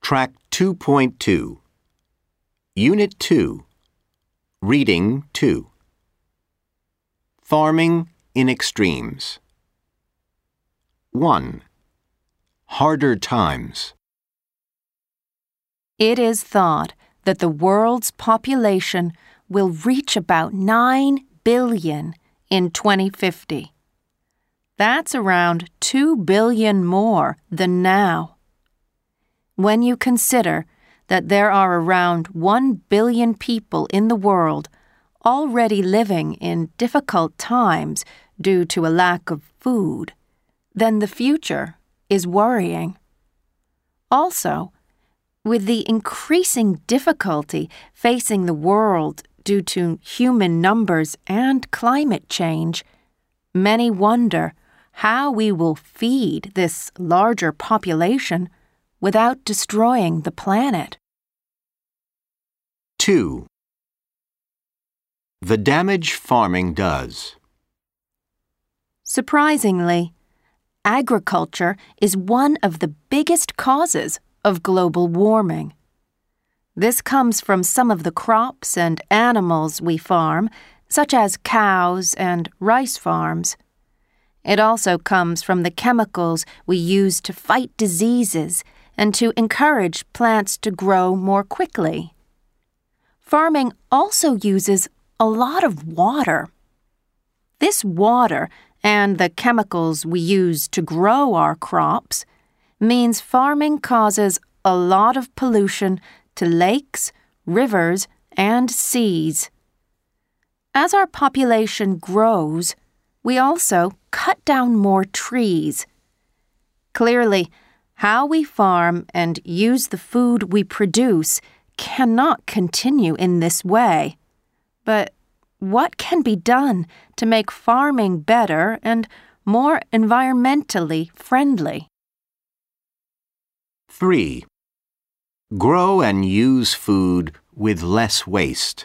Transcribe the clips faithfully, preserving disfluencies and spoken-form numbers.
Track two point two. Unit two. Reading two. Farming in extremes. one. Harder times. It is thought that the world's population will reach about nine billion in twenty fifty. That's around two billion more than now. When you consider that there are around one billion people in the world already living in difficult times due to a lack of food, then the future is worrying. Also, with the increasing difficulty facing the world due to human numbers and climate change, many wonder how we will feed this larger population without destroying the planet. two. The damage farming does. Surprisingly, agriculture is one of the biggest causes of global warming. This comes from some of the crops and animals we farm, such as cows and rice farms. It also comes from the chemicals we use to fight diseases and to encourage plants to grow more quickly. Farming also uses a lot of water. This water and the chemicals we use to grow our crops means farming causes a lot of pollution to lakes, rivers, and seas. As our population grows, we also cut down more trees. Clearly, how we farm and use the food we produce cannot continue in this way. But what can be done to make farming better and more environmentally friendly? three. Grow and use food with less waste.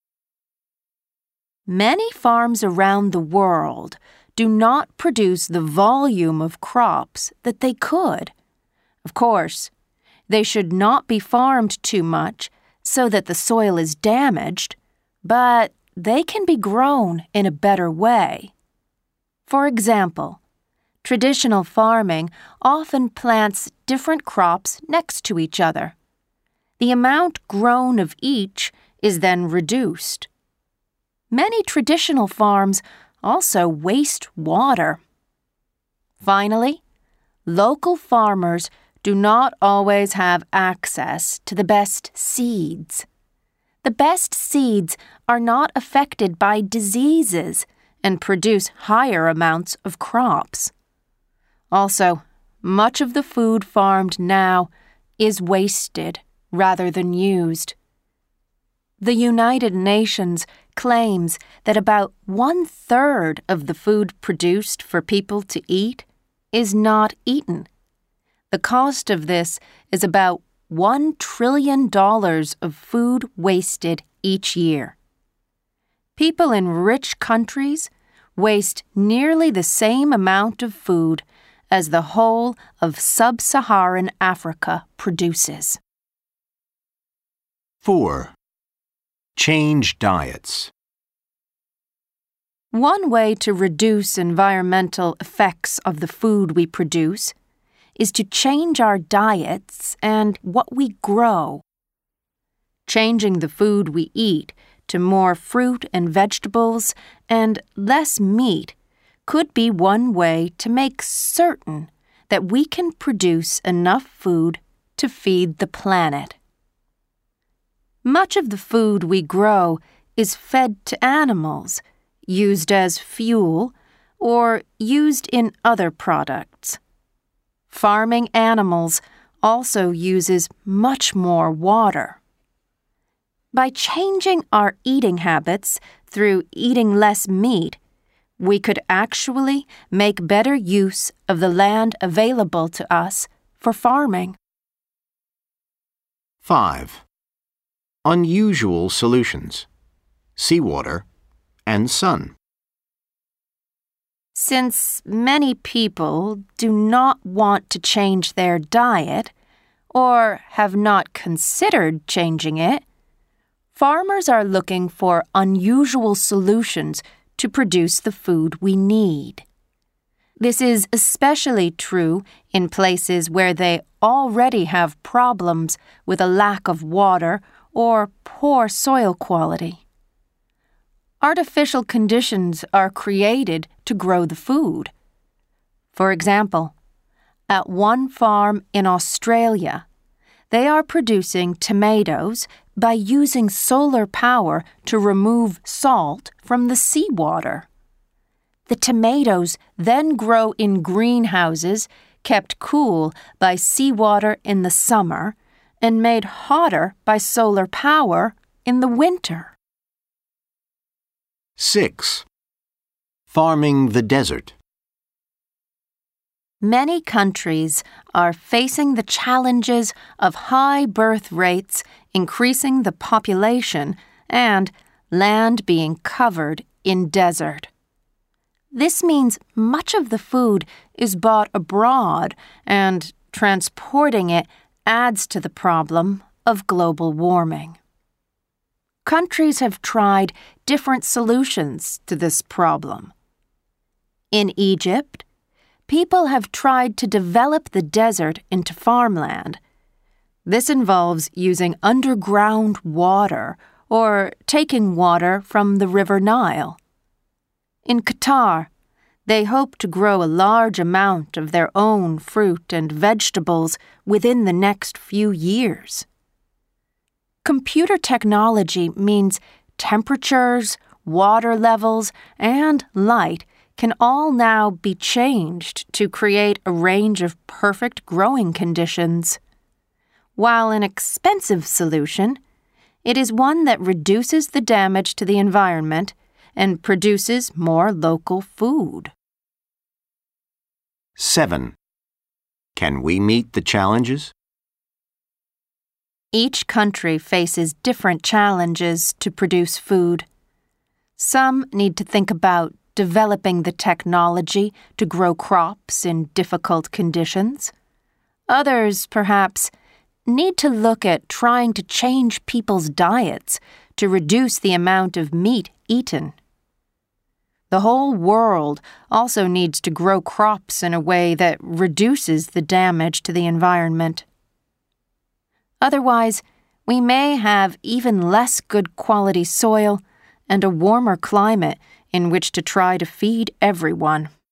Many farms around the world do not produce the volume of crops that they could. Of course, they should not be farmed too much so that the soil is damaged, but they can be grown in a better way. For example, traditional farming often plants different crops next to each other. The amount grown of each is then reduced. Many traditional farms also waste water. Finally, local farmers do not always have access to the best seeds. The best seeds are not affected by diseases and produce higher amounts of crops. Also, much of the food farmed now is wasted rather than used. The United Nations claims that about one-third of the food produced for people to eat is not eaten. The cost of this is about one trillion dollars of food wasted each year. People in rich countries waste nearly the same amount of food as the whole of sub-Saharan Africa produces. four. Change diets. One way to reduce environmental effects of the food we produce is to change our diets and what we grow. Changing the food we eat to more fruit and vegetables and less meat could be one way to make certain that we can produce enough food to feed the planet. Much of the food we grow is fed to animals, used as fuel, or used in other products. Farming animals also uses much more water. By changing our eating habits through eating less meat, we could actually make better use of the land available to us for farming. five. Unusual solutions. Seawater and sun. Since many people do not want to change their diet or have not considered changing it, farmers are looking for unusual solutions to produce the food we need. This is especially true in places where they already have problems with a lack of water or poor soil quality. Artificial conditions are created to grow the food. For example, at one farm in Australia, they are producing tomatoes by using solar power to remove salt from the seawater. The tomatoes then grow in greenhouses kept cool by seawater in the summer and made hotter by solar power in the winter. six. Farming the desert. Many countries are facing the challenges of high birth rates, increasing the population, and land being covered in desert. This means much of the food is bought abroad, and transporting it adds to the problem of global warming. Countries have tried different solutions to this problem. In Egypt, people have tried to develop the desert into farmland. This involves using underground water or taking water from the River Nile. In Qatar, they hope to grow a large amount of their own fruit and vegetables within the next few years. Computer technology means temperatures, water levels, and light can all now be changed to create a range of perfect growing conditions. While an expensive solution, it is one that reduces the damage to the environment and produces more local food. seven. Can we meet the challenges? Each country faces different challenges to produce food. Some need to think about developing the technology to grow crops in difficult conditions. Others, perhaps, need to look at trying to change people's diets to reduce the amount of meat eaten. The whole world also needs to grow crops in a way that reduces the damage to the environment. Otherwise, we may have even less good quality soil and a warmer climate in which to try to feed everyone.